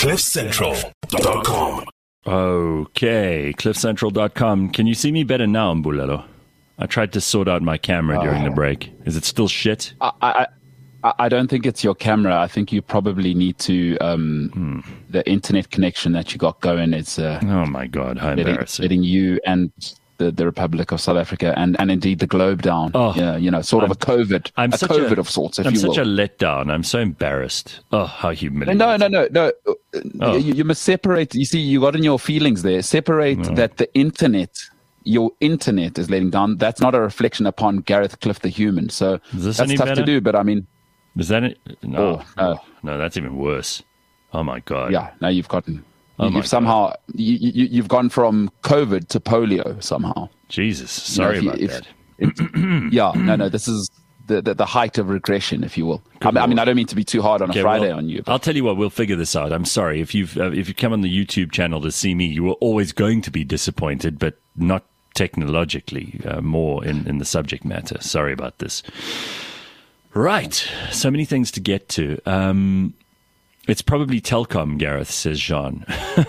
CliffCentral.com. Okay, CliffCentral.com. Can you see me better now, Mbulelo? I tried to sort out my camera during the break. Is it still shit? I don't think it's your camera. I think you probably need to the internet connection that you got going is oh my God, how embarrassing. Letting you and the Republic of South Africa and indeed the globe down. Oh, sort of a COVID. I'm a such COVID of sorts, if I'm you will. such a letdown. I'm so embarrassed. Oh, how humiliating. No. You must separate. You see, you got in your feelings there. Separate that the internet, your internet is letting down. That's not a reflection upon Gareth Cliff the human. So that's tough better to do. But I mean, is that it? No, no, that's even worse. Oh my God. Yeah, now you've gotten. You've somehow you've gone from COVID to polio somehow. Jesus, sorry about that. This is the height of regression, if you will. I mean, I don't mean to be too hard on a Friday on you. But. I'll tell you what, we'll figure this out. I'm sorry if you come on the YouTube channel to see me, you were always going to be disappointed, but not technologically, more in the subject matter. Sorry about this. Right, so many things to get to. It's probably Telkom, Gareth, says Jean.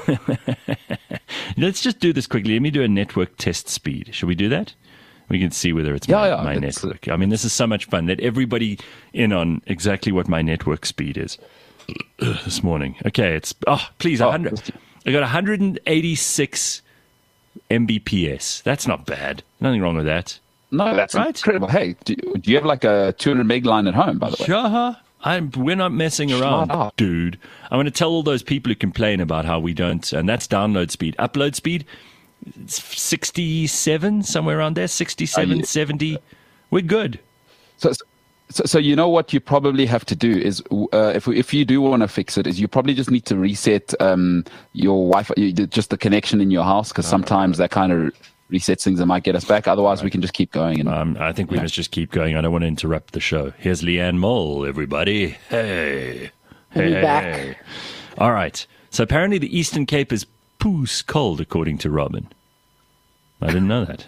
Let's just do this quickly. Let me do a network test speed. Should we do that? We can see whether it's my network. I mean, this is so much fun. Let everybody in on exactly what my network speed is this morning. Okay, it's, please, 100. I got 186 Mbps. That's not bad. Nothing wrong with that. No, that's right? Incredible. Hey, do you have like a 200 meg line at home, by the way? Sure. We're not messing around, dude. I'm going to tell all those people who complain about how we don't, and that's download speed. Upload speed, it's 67, somewhere around there, 67, 70. We're good. So you know what you probably have to do is, if you do want to fix it, is you probably just need to reset your Wi-Fi, just the connection in your house, because sometimes that kind of resets things that might get us back. Otherwise, we can just keep going. And I think we must just keep going. I don't want to interrupt the show. Here's Leanne Mole, everybody. Hey. Back. All right. So apparently the Eastern Cape is poos cold, according to Robin. I didn't know that.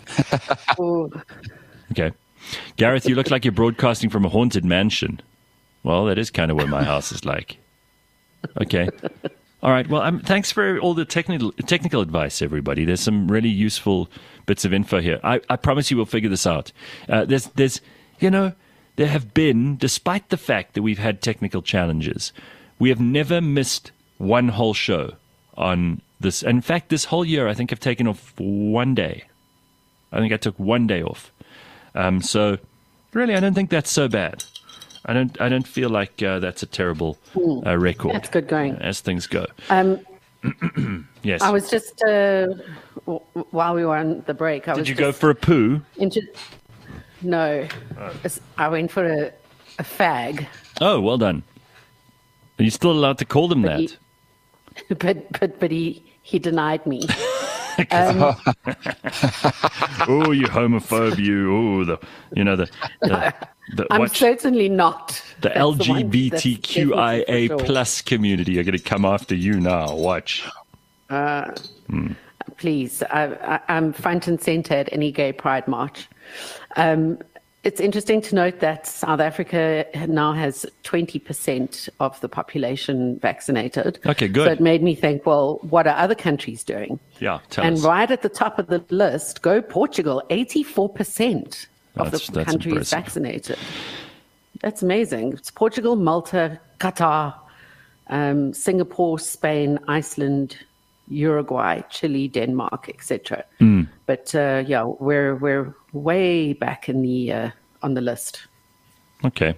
Okay. Gareth, you look like you're broadcasting from a haunted mansion. Well, that is kind of what my house is like. Okay. All right. Well, thanks for all the technical advice, everybody. There's some really useful bits of info here. I promise you we'll figure this out. There have been, despite the fact that we've had technical challenges, we have never missed one whole show on this. In fact, this whole year, I think I've taken off one day. I think I took one day off. So really, I don't think that's so bad. I don't feel like that's a terrible record. That's good going. As things go. Yes. I was just, while we were on the break, Did you go for a poo? No. I went for a fag. Oh, well done. Are you still allowed to call them that? But he denied me. Oh, you homophobe, you. I'm certainly not. The LGBTQIA plus community are going to come after you now. Watch. Please, I'm front and center at any gay pride march. It's interesting to note that South Africa now has 20% of the population vaccinated. Okay, good. So it made me think, well, what are other countries doing? Yeah, tell and us. Right at the top of the list, go Portugal, 84% of the country is vaccinated. That's amazing. It's Portugal, Malta, Qatar, Singapore, Spain, Iceland, Uruguay, Chile, Denmark, etc. But we're way back in the on the list. Okay.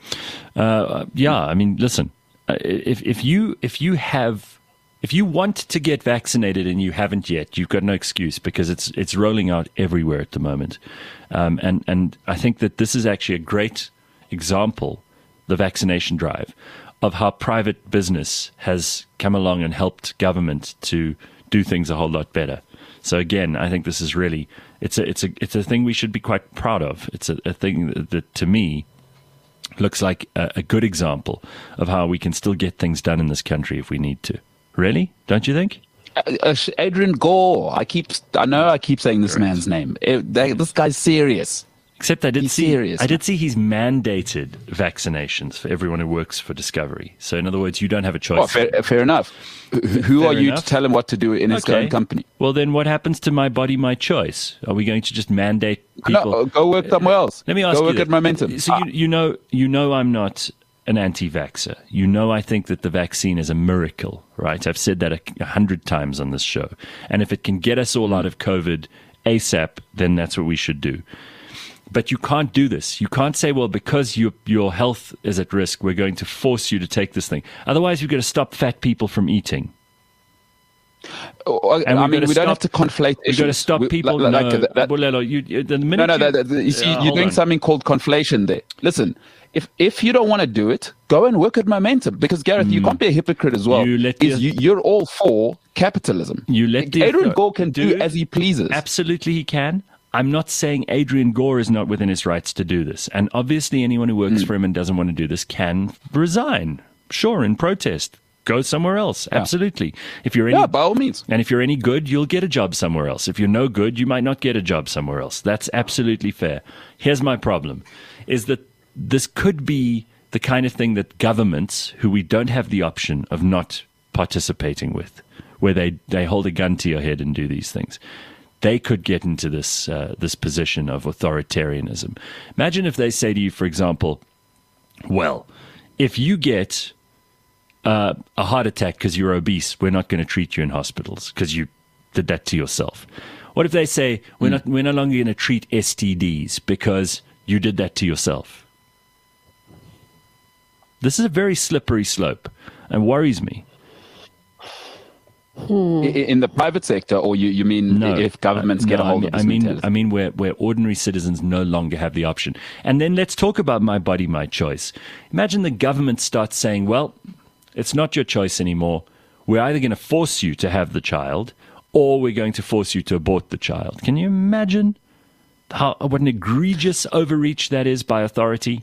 I mean, listen. If you want to get vaccinated and you haven't yet, you've got no excuse because it's rolling out everywhere at the moment. And I think that this is actually a great example, the vaccination drive, of how private business has come along and helped government to do things a whole lot better. So again, I think this is really it's a thing we should be quite proud of. It's a thing that to me looks like a good example of how we can still get things done in this country if we need to. Really? Don't you think? Adrian Gore. I keep saying this man's name. This guy's serious. Except I did see he's mandated vaccinations for everyone who works for Discovery. So in other words, you don't have a choice. Oh, fair enough. Who are you to tell him what to do in his own company? Well, then what happens to my body, my choice? Are we going to just mandate people? No, go work somewhere else. Let me ask you. Go work at Momentum. So you know I'm not an anti-vaxxer. You know I think that the vaccine is a miracle, right? I've said that 100 times on this show. And if it can get us all out of COVID ASAP, then that's what we should do. But you can't do this. You can't say, well, because your health is at risk, we're going to force you to take this thing. Otherwise, you've got to stop fat people from eating. We don't have to conflate issues. We've got to stop people. You're doing something called conflation there. Listen, if you don't want to do it, go and work at Momentum. Because, Gareth, you can't be a hypocrite as well. You're all for capitalism. Adrian Gore can do as he pleases. Absolutely he can. I'm not saying Adrian Gore is not within his rights to do this. And obviously anyone who works for him and doesn't want to do this can resign. Sure, in protest. Go somewhere else. Yeah. Absolutely. By all means. And if you're any good, you'll get a job somewhere else. If you're no good, you might not get a job somewhere else. That's absolutely fair. Here's my problem, is that this could be the kind of thing that governments, who we don't have the option of not participating with, where they hold a gun to your head and do these things. They could get into this position of authoritarianism. Imagine if they say to you, for example, well, if you get a heart attack because you're obese, we're not going to treat you in hospitals because you did that to yourself. What if they say, we're no longer going to treat STDs because you did that to yourself? This is a very slippery slope and worries me. In the private sector, or you mean if governments get a hold of this I mean where ordinary citizens no longer have the option. And then let's talk about my body, my choice. Imagine the government starts saying, well, it's not your choice anymore. We're either going to force you to have the child or we're going to force you to abort the child. Can you imagine what an egregious overreach that is by authority?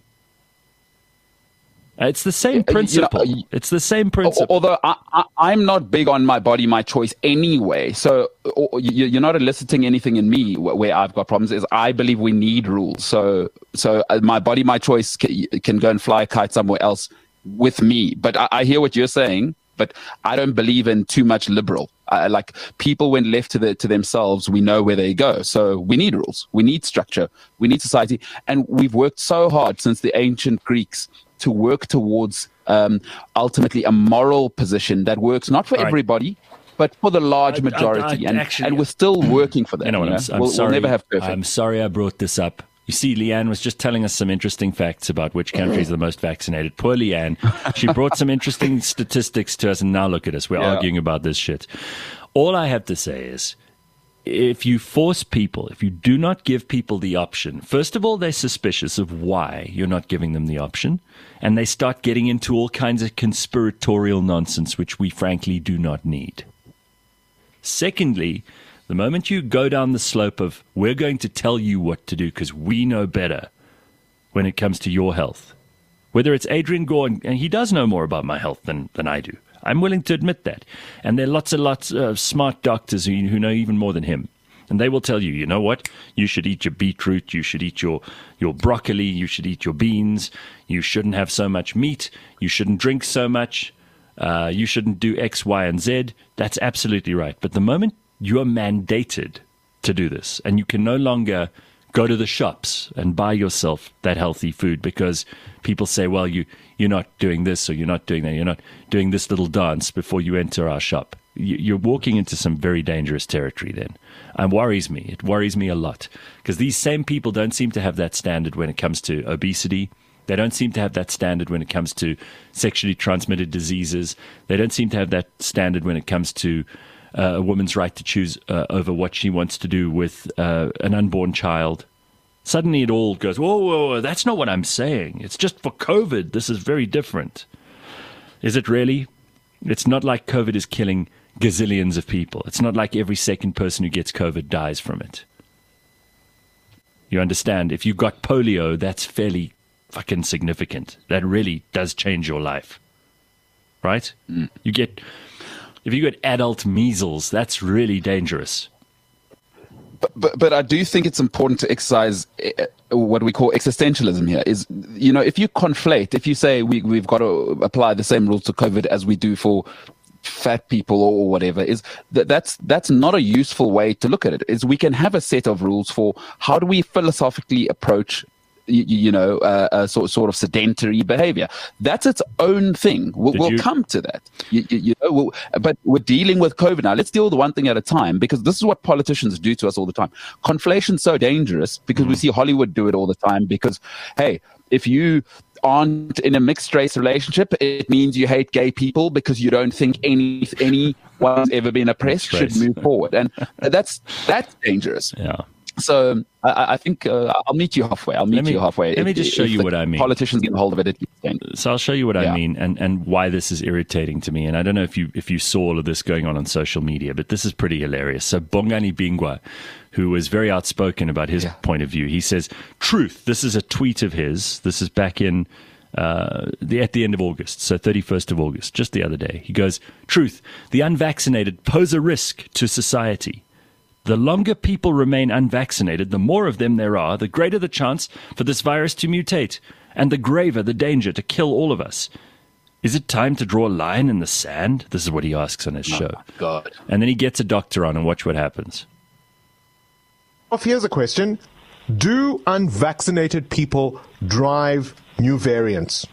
It's the same principle. It's the same principle. Although I'm not big on my body, my choice anyway. So you're not eliciting anything in me where I've got problems. Is I believe we need rules. So my body, my choice can go and fly a kite somewhere else with me. But I hear what you're saying. But I don't believe in too much liberal. Like people, when left to themselves, we know where they go. So we need rules. We need structure. We need society. And we've worked so hard since the ancient Greeks to work towards ultimately a moral position that works not for everybody, but for the large majority. And we're still working for that. You know what? We'll never have perfect. I'm sorry I brought this up. You see, Leanne was just telling us some interesting facts about which country is the most vaccinated. Poor Leanne. She brought some interesting statistics to us, and now look at us. We're arguing about this shit. All I have to say is, if you force people, if you do not give people the option, first of all, they're suspicious of why you're not giving them the option, and they start getting into all kinds of conspiratorial nonsense, which we frankly do not need. Secondly, the moment you go down the slope of, we're going to tell you what to do because we know better when it comes to your health, whether it's Adrian Gore, and he does know more about my health than I do. I'm willing to admit that. And there are lots of smart doctors who know even more than him. And they will tell you, you know what? You should eat your beetroot. You should eat your broccoli. You should eat your beans. You shouldn't have so much meat. You shouldn't drink so much. You shouldn't do X, Y, and Z. That's absolutely right. But the moment you are mandated to do this, and you can no longer go to the shops and buy yourself that healthy food because people say, well, you're not doing this or you're not doing that. You're not doing this little dance before you enter our shop. You're walking into some very dangerous territory then. And worries me. It worries me a lot because these same people don't seem to have that standard when it comes to obesity. They don't seem to have that standard when it comes to sexually transmitted diseases. They don't seem to have that standard when it comes to a woman's right to choose over what she wants to do with an unborn child. Suddenly it all goes, whoa, that's not what I'm saying. It's just for COVID. This is very different. Is it really? It's not like COVID is killing gazillions of people. It's not like every second person who gets COVID dies from it. You understand? If you've got polio, that's fairly fucking significant. That really does change your life. Right? If you get adult measles, that's really dangerous. But I do think it's important to exercise what we call existentialism here is, if you conflate, if you say we've got to apply the same rules to COVID as we do for fat people or whatever, is that's not a useful way to look at it. Is we can have a set of rules for how do we philosophically approach sort of sedentary behavior. That's its own thing. We'll come to that. But we're dealing with COVID now. Let's deal with one thing at a time, because this is what politicians do to us all the time. Conflation's so dangerous because we see Hollywood do it all the time. Because, hey, if you aren't in a mixed race relationship, it means you hate gay people because you don't think anyone's ever been oppressed should move forward, and that's dangerous. Yeah. So I think I'll meet you halfway. Let me just show you what I mean. Politicians get a hold of it. So I'll show you what I mean and why this is irritating to me. And I don't know if you saw all of this going on social media, but this is pretty hilarious. So Bongani Bingwa, who was very outspoken about his point of view, he says, "Truth." This is a tweet of his. This is back in at the end of August, so 31st of August, just the other day. He goes, "Truth. The unvaccinated pose a risk to society. The longer people remain unvaccinated, the more of them there are, the greater the chance for this virus to mutate, and the graver the danger to kill all of us. Is it time to draw a line in the sand?" This is what he asks on his show. God. And then he gets a doctor on, and watch what happens. Here's a question. Do unvaccinated people drive new variants?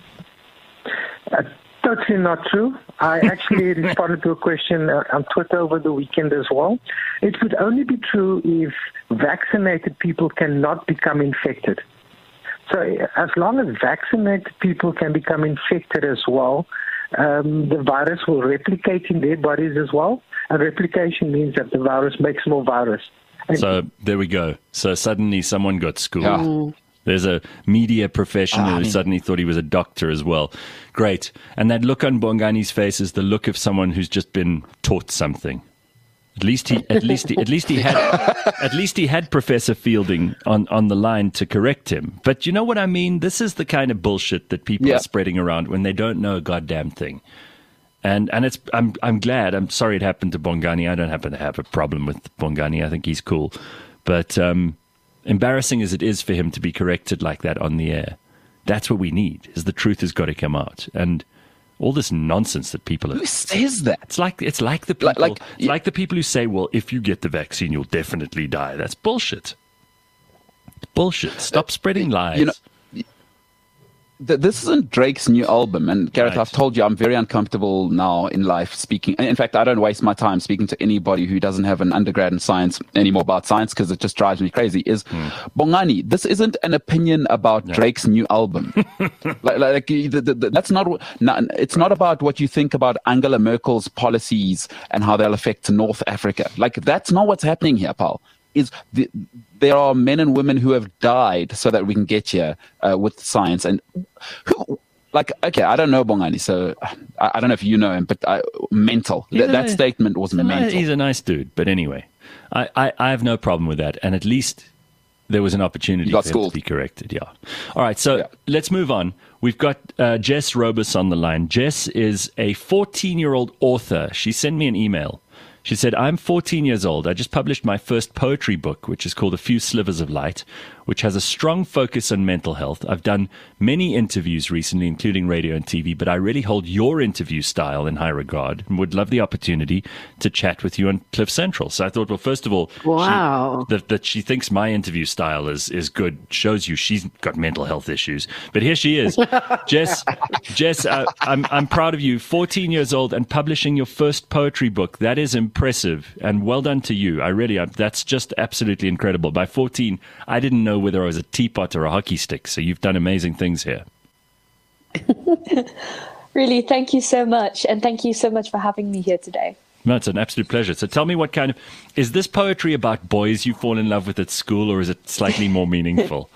Totally not true. I actually responded to a question on Twitter over the weekend as well. It would only be true if vaccinated people cannot become infected. So as long as vaccinated people can become infected as well, the virus will replicate in their bodies as well. And replication means that the virus makes more virus. So there we go. So suddenly someone got schooled. Yeah. There's a media professional who suddenly thought he was a doctor as well. Great. And that look on Bongani's face is the look of someone who's just been taught something. At least he had Professor Fielding on the line to correct him. But you know what I mean? This is the kind of bullshit that people are spreading around when they don't know a goddamn thing. And it's I'm glad. I'm sorry it happened to Bongani. I don't happen to have a problem with Bongani. I think he's cool. But embarrassing as it is for him to be corrected like that on the air, that's what we need, is the truth has got to come out. And all this nonsense that people are... Who says that? It's like the people the people who say, well, if you get the vaccine, you'll definitely die. That's bullshit. It's bullshit. Stop spreading lies. This isn't Drake's new album. And Gareth, Right. I've told you I'm very uncomfortable now in life speaking. In fact, I don't waste my time speaking to anybody who doesn't have an undergrad in science anymore about science, because it just drives me crazy. Bongani, this isn't an opinion about Drake's new album. That's not. It's not about what you think about Angela Merkel's policies and how they'll affect North Africa. That's not what's happening here, pal. There are men and women who have died so that we can get here with science. And okay, I don't know Bongani, so I don't know if you know him, but mental. That statement was mental. He's a nice dude, but anyway, I have no problem with that. And at least there was an opportunity for him to be corrected. Yeah. All right, so let's move on. We've got Jess Robus on the line. Jess is a 14-year-old author. She sent me an email. She said, "I'm 14 years old. I just published my first poetry book, which is called A Few Slivers of Light, which has a strong focus on mental health. I've done many interviews recently, including radio and TV, but I really hold your interview style in high regard and would love the opportunity to chat with you on Cliff Central." So I thought, well, first of all, wow, that she thinks my interview style is good shows you she's got mental health issues. But here she is. Jess, I'm proud of you. 14 years old and publishing your first poetry book. That is impressive, and well done to you. I really am. That's just absolutely incredible. By 14, I didn't know whether I was a teapot or a hockey stick, so you've done amazing things here. Really, thank you so much, and thank you so much for having me here today. No, it's an absolute pleasure. So tell me, what kind of... Is this poetry about boys you fall in love with at school, or is it slightly more meaningful?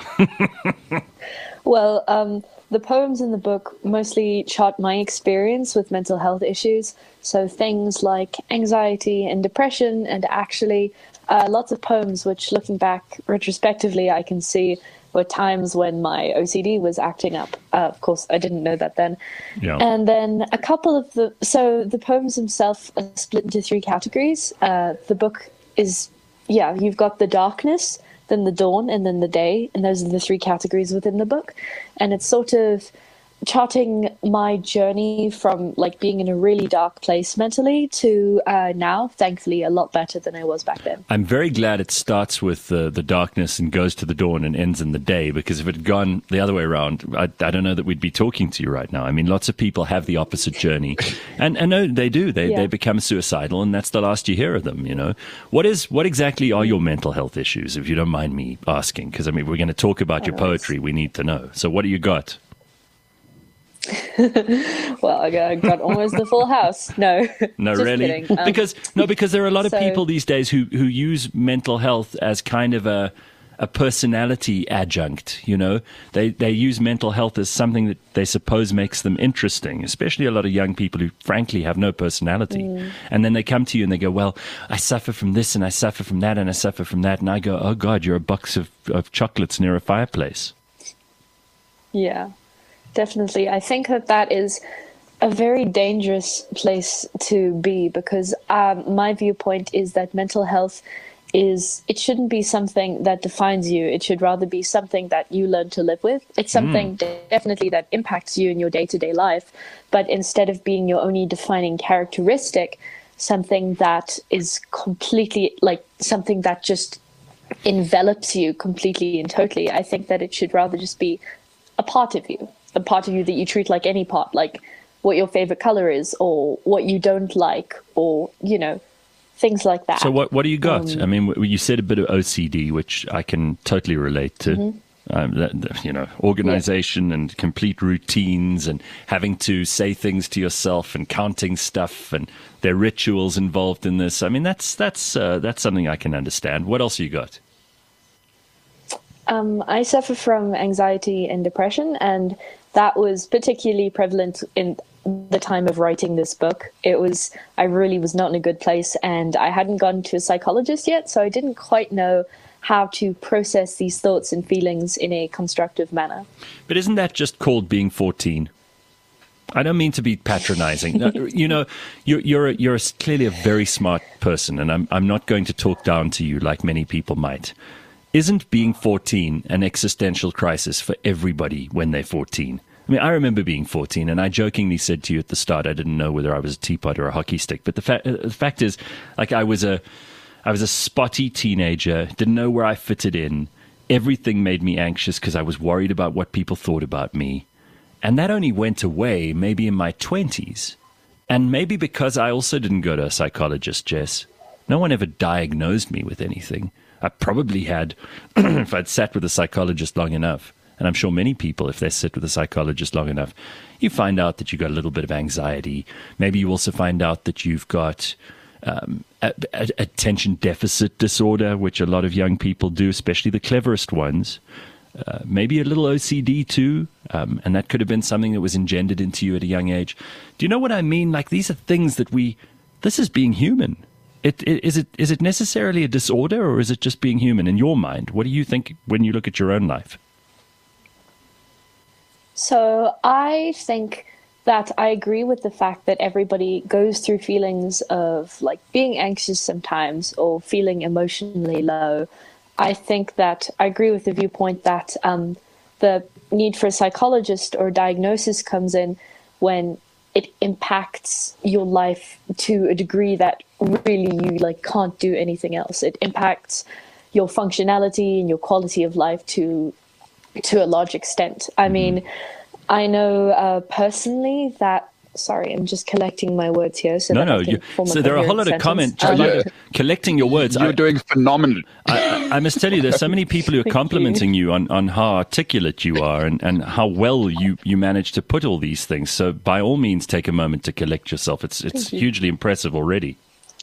Well, the poems in the book mostly chart my experience with mental health issues. So things like anxiety and depression, and actually lots of poems which, looking back retrospectively, I can see were times when my OCD was acting up. Of course, I didn't know that then. Yeah. And then a couple of the poems themselves are split into 3 categories. The book is, you've got the darkness, then the dawn, and then the day. And those are the three categories within the book. And it's sort of charting my journey from like being in a really dark place mentally to now, thankfully, a lot better than I was back then. I'm very glad it starts with the darkness and goes to the dawn and ends in the day, because if it had gone the other way around, I don't know that we'd be talking to you right now. I mean, lots of people have the opposite journey, and no, they do. They become suicidal, and that's the last you hear of them. You know, what exactly are your mental health issues, if you don't mind me asking? Because I mean, we're going to talk about your poetry. We need to know. So, what do you got? Well, I got almost the full house. No, really? Because there are a lot of people these days who use mental health as kind of a personality adjunct. You know, they use mental health as something that they suppose makes them interesting, especially a lot of young people who frankly have no personality. And then they come to you and they go, well, I suffer from this and I suffer from that and I suffer from that. And I go, oh God, you're a box of chocolates near a fireplace. Yeah. Definitely. I think that is a very dangerous place to be, because my viewpoint is that mental health it shouldn't be something that defines you. It should rather be something that you learn to live with. It's something definitely that impacts you in your day-to-day life, but instead of being your only defining characteristic, something that is completely like something that just envelops you completely and totally. I think that it should rather just be a part of you. A part of you that you treat like any part, like what your favorite color is or what you don't like, or, you know, things like that. So what do you got? I mean, you said a bit of OCD, which I can totally relate to. You know, organization and complete routines and having to say things to yourself and counting stuff, and there are rituals involved in this. I mean, that's something I can understand. What else you got? I suffer from anxiety and depression, and that was particularly prevalent in the time of writing this book. I really was not in a good place, and I hadn't gone to a psychologist yet, so I didn't quite know how to process these thoughts and feelings in a constructive manner. But isn't that just called being 14? I don't mean to be patronizing. You know, you're clearly a very smart person, and I'm not going to talk down to you like many people might. Isn't being 14 an existential crisis for everybody when they're 14? I mean, I remember being 14, and I jokingly said to you at the start, I didn't know whether I was a teapot or a hockey stick. But the fact is, like, I was a spotty teenager, didn't know where I fitted in. Everything made me anxious because I was worried about what people thought about me. And that only went away maybe in my 20s. And maybe because I also didn't go to a psychologist, Jess. No one ever diagnosed me with anything. I probably had, if I'd sat with a psychologist long enough, and I'm sure many people, if they sit with a psychologist long enough, you find out that you've got a little bit of anxiety. Maybe you also find out that you've got attention deficit disorder, which a lot of young people do, especially the cleverest ones. Maybe a little OCD too, and that could have been something that was engendered into you at a young age. Do you know what I mean? Like, these are things that this is being human. Is it necessarily a disorder, or is it just being human in your mind? What do you think when you look at your own life? So I think that I agree with the fact that everybody goes through feelings of like being anxious sometimes or feeling emotionally low. I think that I agree with the viewpoint that the need for a psychologist or diagnosis comes in when it impacts your life to a degree that really you like can't do anything else. It impacts your functionality and your quality of life to a large extent. I mean, I know personally that. Sorry, I'm just collecting my words here. So so there are a whole lot of comments. Collecting your words. You're doing phenomenal. I must tell you, there's so many people who are complimenting you on how articulate you are and how well you manage to put all these things. So by all means, take a moment to collect yourself. It's hugely impressive already.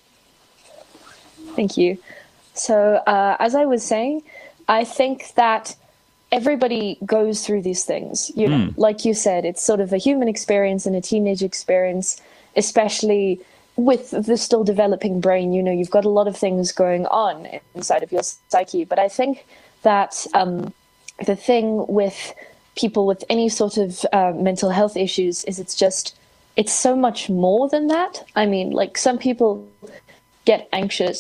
Thank you. So as I was saying, I think that everybody goes through these things, you know, like you said, it's sort of a human experience and a teenage experience, especially with the still developing brain. You know, you've got a lot of things going on inside of your psyche. But I think that the thing with people with any sort of mental health issues is it's so much more than that. I mean, like, some people get anxious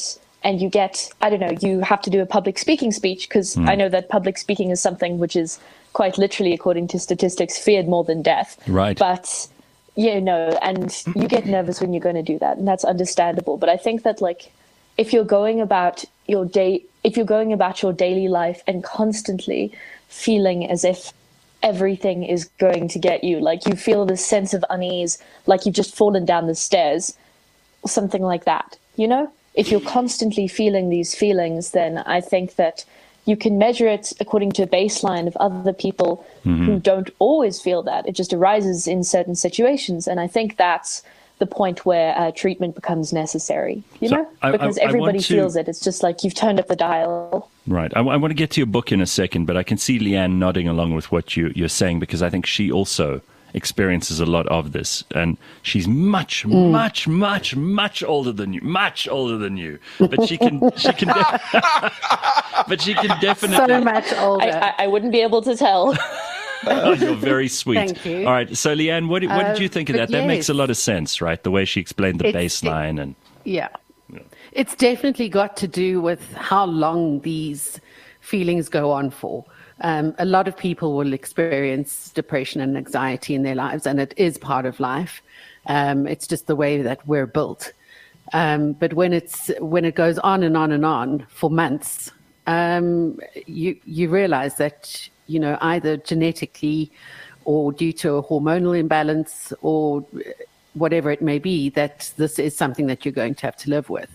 and you get, I don't know, you have to do a public speaking speech, because I know that public speaking is something which is quite literally, according to statistics, feared more than death. Right. But, and you get nervous when you're going to do that, and that's understandable. But I think that, like, if you're going about your daily life and constantly feeling as if everything is going to get you, like you feel this sense of unease, like you've just fallen down the stairs, something like that, if you're constantly feeling these feelings, then I think that you can measure it according to a baseline of other people who don't always feel that. It just arises in certain situations. And I think that's the point where treatment becomes necessary, because everybody feels it. It's just like you've turned up the dial. Right. I want to get to your book in a second, but I can see Leanne nodding along with what you're saying, because I think she also experiences a lot of this, and she's much older than you, but she can but she can definitely so much older. I wouldn't be able to tell. Oh, you're very sweet. Thank you. All right, so Leanne, what did you think of that? That makes a lot of sense, right? The way she explained the baseline and it's definitely got to do with how long these feelings go on for. A lot of people will experience depression and anxiety in their lives, and it is part of life. It's just the way that we're built. But when it goes on and on and on for months, you realize that, either genetically or due to a hormonal imbalance or whatever it may be, that this is something that you're going to have to live with.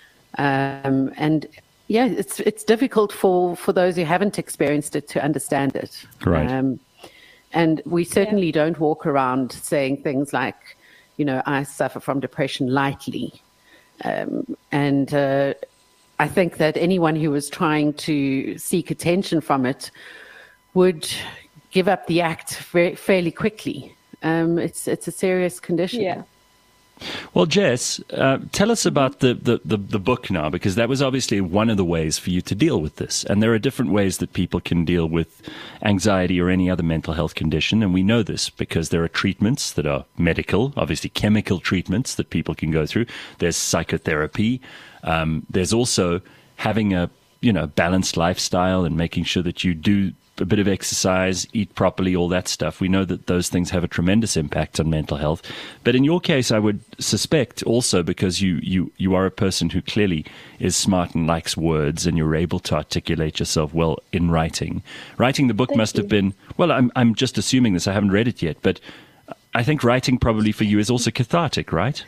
It's difficult for those who haven't experienced it to understand it. Right. And we certainly don't walk around saying things like, I suffer from depression lightly. I think that anyone who was trying to seek attention from it would give up the act fairly quickly. It's a serious condition. Yeah. Well, Jess, tell us about the book now, because that was obviously one of the ways for you to deal with this. And there are different ways that people can deal with anxiety or any other mental health condition. And we know this because there are treatments that are medical, obviously chemical treatments that people can go through. There's psychotherapy. There's also having a balanced lifestyle and making sure that you do a bit of exercise, eat properly, all that stuff. We know that those things have a tremendous impact on mental health. But in your case, I would suspect also because you are a person who clearly is smart and likes words, and you're able to articulate yourself well in writing. Writing the book must have been, well, I'm just assuming this, I haven't read it yet, but I think writing probably for you is also cathartic, right?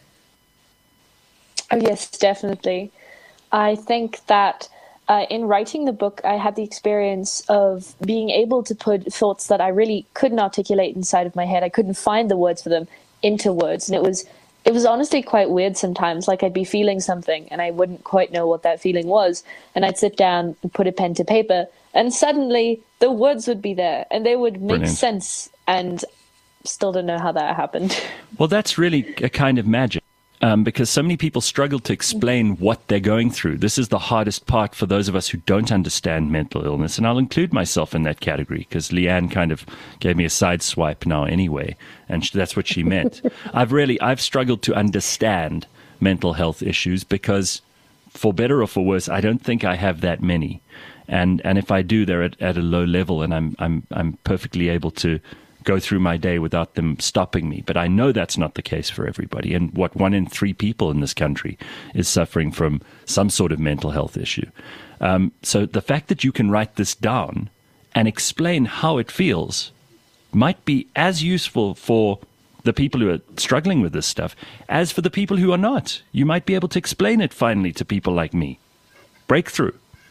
Oh, yes, definitely. I think that in writing the book, I had the experience of being able to put thoughts that I really couldn't articulate inside of my head. I couldn't find the words for them into words. And it was honestly quite weird sometimes. Like I'd be feeling something and I wouldn't quite know what that feeling was. And I'd sit down and put a pen to paper, and suddenly the words would be there and they would make sense. And still don't know how that happened. Well, that's really a kind of magic. Because so many people struggle to explain what they're going through. This is the hardest part for those of us who don't understand mental illness. And I'll include myself in that category because Leanne kind of gave me a side swipe now anyway. And that's what she meant. I've struggled to understand mental health issues because for better or for worse, I don't think I have that many. And if I do, they're at a low level, and I'm perfectly able to go through my day without them stopping me. But I know that's not the case for everybody. And 1 in 3 people in this country is suffering from some sort of mental health issue. So the fact that you can write this down and explain how it feels might be as useful for the people who are struggling with this stuff as for the people who are not. You might be able to explain it finally to people like me. Breakthrough.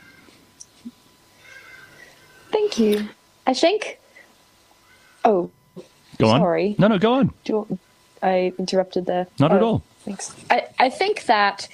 Thank you. I think... Oh, go on. Sorry. No, go on. I interrupted there. Not at all. Thanks. I think that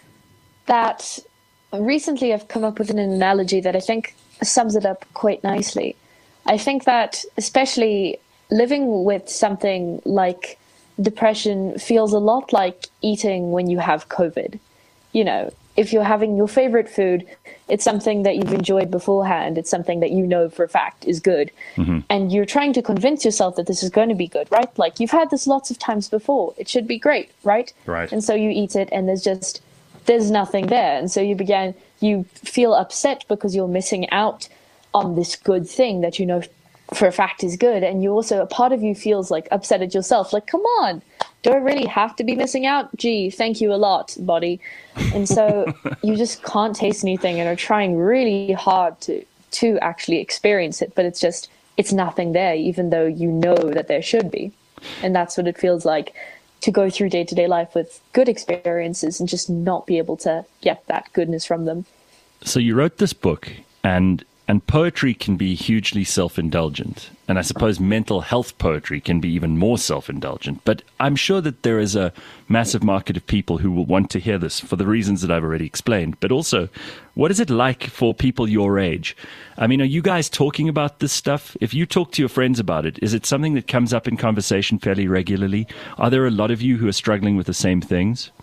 recently I've come up with an analogy that I think sums it up quite nicely. I think that especially living with something like depression feels a lot like eating when you have COVID. If you're having your favorite food, it's something that you've enjoyed beforehand. It's something that you know for a fact is good. Mm-hmm. And you're trying to convince yourself that this is going to be good, right? Like you've had this lots of times before. It should be great, right? Right. And so you eat it and there's just there's nothing there. And so you feel upset because you're missing out on this good thing that you know for a fact is good. And you also, a part of you feels like upset at yourself, like, come on, do I really have to be missing out? Gee, thank you a lot, body. And so you just can't taste anything and are trying really hard to actually experience it. But it's nothing there, even though you know that there should be. And that's what it feels like to go through day-to-day life with good experiences and just not be able to get that goodness from them. So you wrote this book, and poetry can be hugely self-indulgent. And I suppose mental health poetry can be even more self-indulgent. But I'm sure that there is a massive market of people who will want to hear this for the reasons that I've already explained. But also, what is it like for people your age? I mean, are you guys talking about this stuff? If you talk to your friends about it, is it something that comes up in conversation fairly regularly? Are there a lot of you who are struggling with the same things?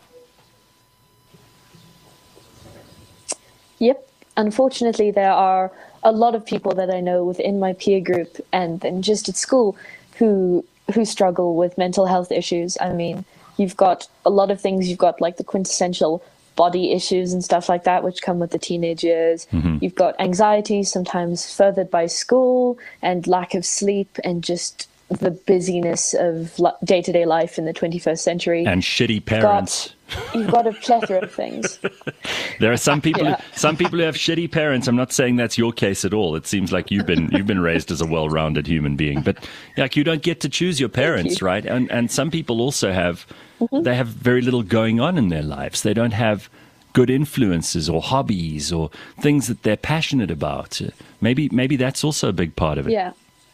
Yep. Unfortunately, there are a lot of people that I know within my peer group and just at school who struggle with mental health issues. I mean, you've got a lot of things. You've got like the quintessential body issues and stuff like that, which come with the teenage years. Mm-hmm. You've got anxiety, sometimes furthered by school and lack of sleep and just the busyness of day-to-day life in the 21st century. And shitty parents. You've got a plethora of things. There are some people who have shitty parents. I'm not saying that's your case at all. It seems like you've been raised as a well-rounded human being, but like you don't get to choose your parents, right? And some people also have they have very little going on in their lives. They don't have good influences or hobbies or things that they're passionate about. Maybe that's also a big part of it. Yeah.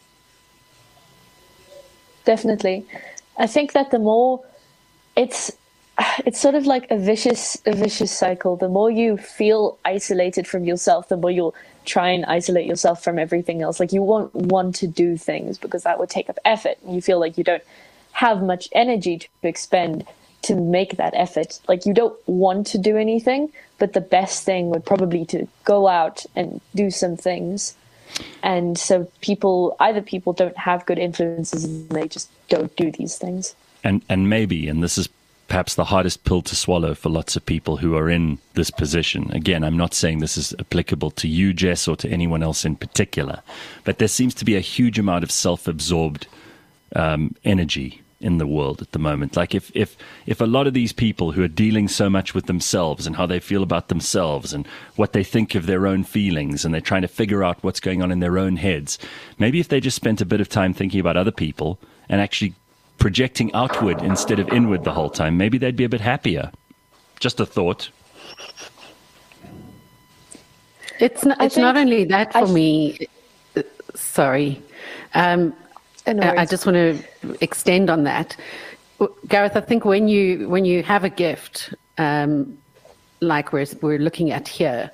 Definitely. I think that the more it's sort of like a vicious cycle. The more you feel isolated from yourself, the more you'll try and isolate yourself from everything else. Like you won't want to do things because that would take up effort. You feel like you don't have much energy to expend to make that effort. Like you don't want to do anything, but the best thing would probably to go out and do some things. And so people don't have good influences and they just don't do these things. And this is perhaps the hardest pill to swallow for lots of people who are in this position. Again, I'm not saying this is applicable to you, Jess, or to anyone else in particular, but there seems to be a huge amount of self-absorbed energy in the world at the moment. Like if a lot of these people who are dealing so much with themselves and how they feel about themselves and what they think of their own feelings and they're trying to figure out what's going on in their own heads, maybe if they just spent a bit of time thinking about other people and actually projecting outward instead of inward the whole time, maybe they'd be a bit happier. Just a thought. It's not only that for me. Sorry. I just want to extend on that. Gareth, I think when you have a gift, like we're looking at here,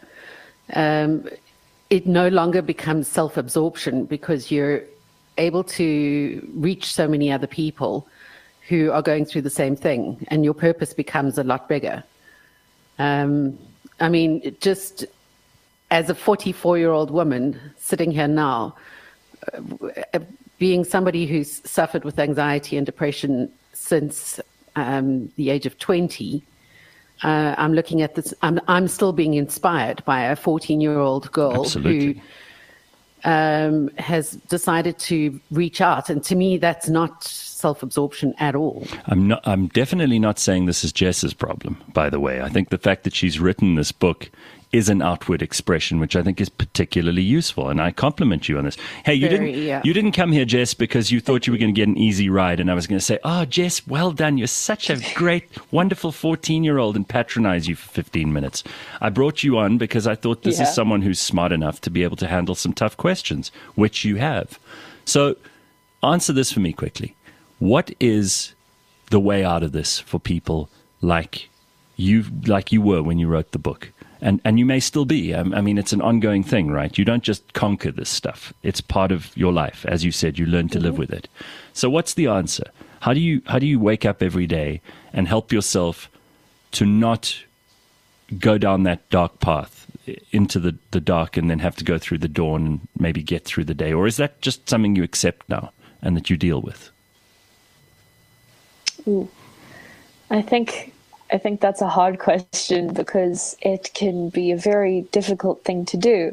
it no longer becomes self-absorption because you're able to reach so many other people who are going through the same thing, and your purpose becomes a lot bigger. I mean, just as a 44-year-old woman sitting here now, being somebody who's suffered with anxiety and depression since the age of 20, I'm looking at this. I'm still being inspired by a 14-year-old girl Absolutely. who has decided to reach out, and to me, that's not self-absorption at all. I'm definitely not saying this is Jess's problem, by the way. I think the fact that she's written this book is an outward expression, which I think is particularly useful. And I compliment you on this. Hey, you didn't come here, Jess, because you thought you were going to get an easy ride. And I was going to say, oh, Jess, well done. You're such a great, wonderful 14-year-old and patronize you for 15 minutes. I brought you on because I thought this is someone who's smart enough to be able to handle some tough questions, which you have. So answer this for me quickly. What is the way out of this for people like you were when you wrote the book? And you may still be. I mean, it's an ongoing thing, right? You don't just conquer this stuff. It's part of your life. As you said, you learn to live with it. So what's the answer? How do you wake up every day and help yourself to not go down that dark path into the dark and then have to go through the dawn and maybe get through the day? Or is that just something you accept now and that you deal with? Ooh. I think I think that's a hard question because it can be a very difficult thing to do.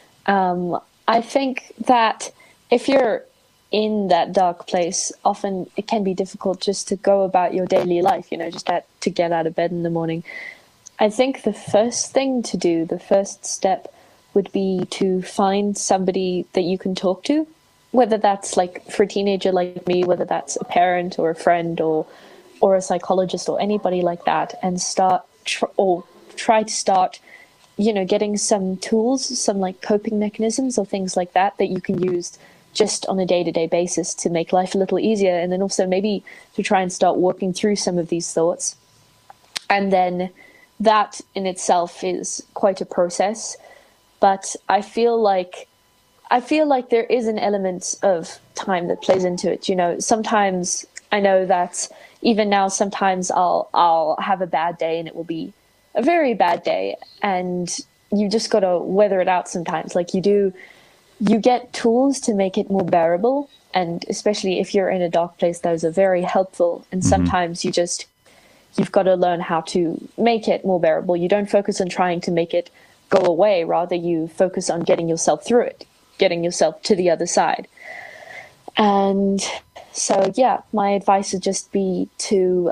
I think that if you're in that dark place, often it can be difficult just to go about your daily life, just to get out of bed in the morning. I think the first thing to do, the first step, would be to find somebody that you can talk to, whether that's like for a teenager like me, whether that's a parent or a friend or a psychologist or anybody like that, and try to start, getting some tools, some like coping mechanisms or things like that you can use just on a day-to-day basis to make life a little easier. And then also maybe to try and start working through some of these thoughts. And then that in itself is quite a process. But I feel like there is an element of time that plays into it. Sometimes I know that even now, sometimes I'll have a bad day and it will be a very bad day, and you just got to weather it out sometimes. Like you get tools to make it more bearable, and especially if you're in a dark place, those are very helpful. And sometimes you've got to learn how to make it more bearable. You don't focus on trying to make it go away, rather you focus on getting yourself through it, getting yourself to the other side. And so, yeah, my advice would just be to,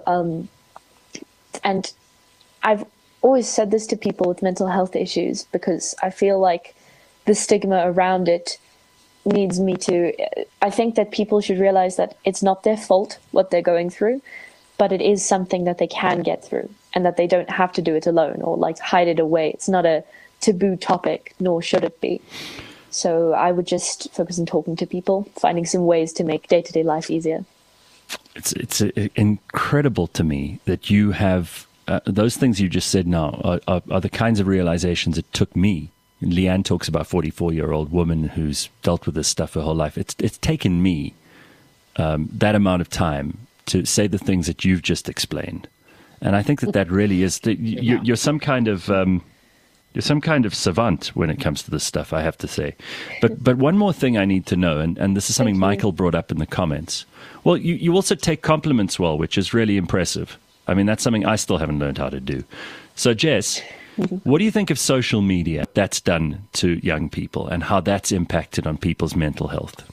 and I've always said this to people with mental health issues, because I feel like the stigma around it needs me to, I think that people should realize that it's not their fault what they're going through, but it is something that they can get through, and that they don't have to do it alone or like hide it away. It's not a taboo topic, nor should it be. So I would just focus on talking to people, finding some ways to make day-to-day life easier. It's incredible to me that you have those things you just said now are the kinds of realizations it took me. Leanne talks about a 44-year-old woman who's dealt with this stuff her whole life. It's taken me that amount of time to say the things that you've just explained. And I think that really is, you're some kind of... You're some kind of savant when it comes to this stuff, I have to say. But one more thing I need to know, and this is something Michael brought up in the comments. Well, you also take compliments well, which is really impressive. I mean, that's something I still haven't learned how to do. So, Jess, what do you think of social media that's done to young people and how that's impacted on people's mental health?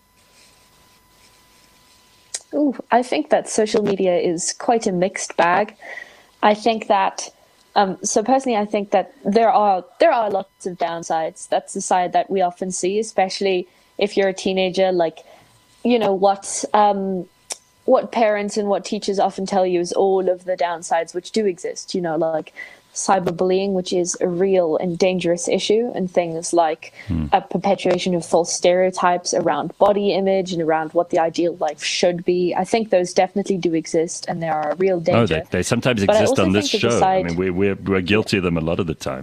Ooh, I think that social media is quite a mixed bag. I think that... So personally, I think that there are lots of downsides. That's the side that we often see, especially if you're a teenager. Like, what parents and what teachers often tell you is all of the downsides which do exist. Like cyberbullying, which is a real and dangerous issue, and things like a perpetuation of false stereotypes around body image and around what the ideal life should be. I think those definitely do exist, and they are a real danger. Oh, they sometimes exist on this show. I mean, we're guilty of them a lot of the time.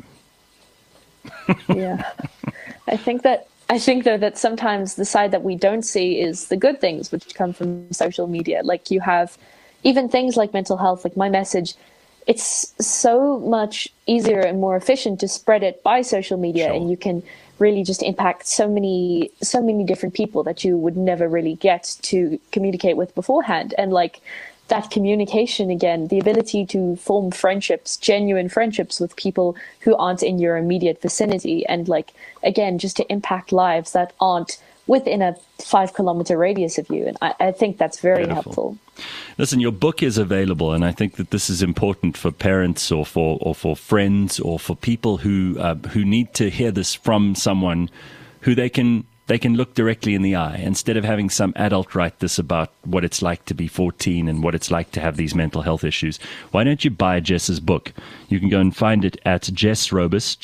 Yeah, I think though that sometimes the side that we don't see is the good things which come from social media. Like you have even things like mental health, like my message. It's so much easier and more efficient to spread it by social media, and you can really just impact so many different people that you would never really get to communicate with beforehand. And like that communication, again, the ability to form friendships, genuine friendships with people who aren't in your immediate vicinity, and like, again, just to impact lives that aren't within a 5-kilometer radius of you. And I think that's very helpful. Listen, your book is available, and I think that this is important for parents or for friends or for people who need to hear this from someone who they can look directly in the eye, instead of having some adult write this about what it's like to be 14 and what it's like to have these mental health issues. Why don't you buy Jess's book? You can go and find it at JessRobus,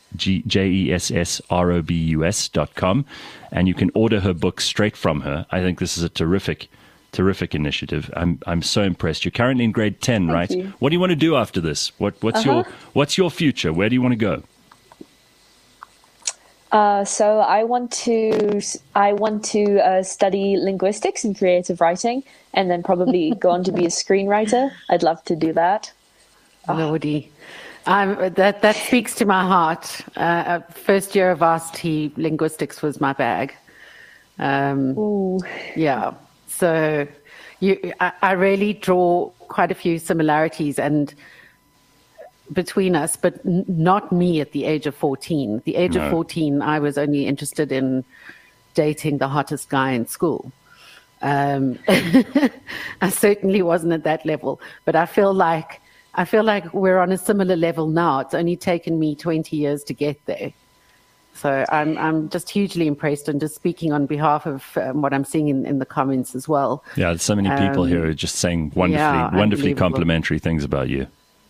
JessRobus.com, and you can order her book straight from her. I think this is a terrific initiative. I'm so impressed. You're currently in grade 10, right? Thank you. What do you want to do after this? What's your future? Where do you want to go? So I want to study linguistics and creative writing, and then probably go on to be a screenwriter. I'd love to do that. Lordy. That speaks to my heart. First year of varsity, linguistics was my bag. Yeah. So I really draw quite a few similarities, and between us, but not me at the age of 14. At the age of 14, I was only interested in dating the hottest guy in school. I certainly wasn't at that level, but I feel like we're on a similar level now. It's only taken me 20 years to get there. So I'm just hugely impressed, and just speaking on behalf of what I'm seeing in the comments as well. Yeah, there's so many people here just saying wonderfully complimentary things about you.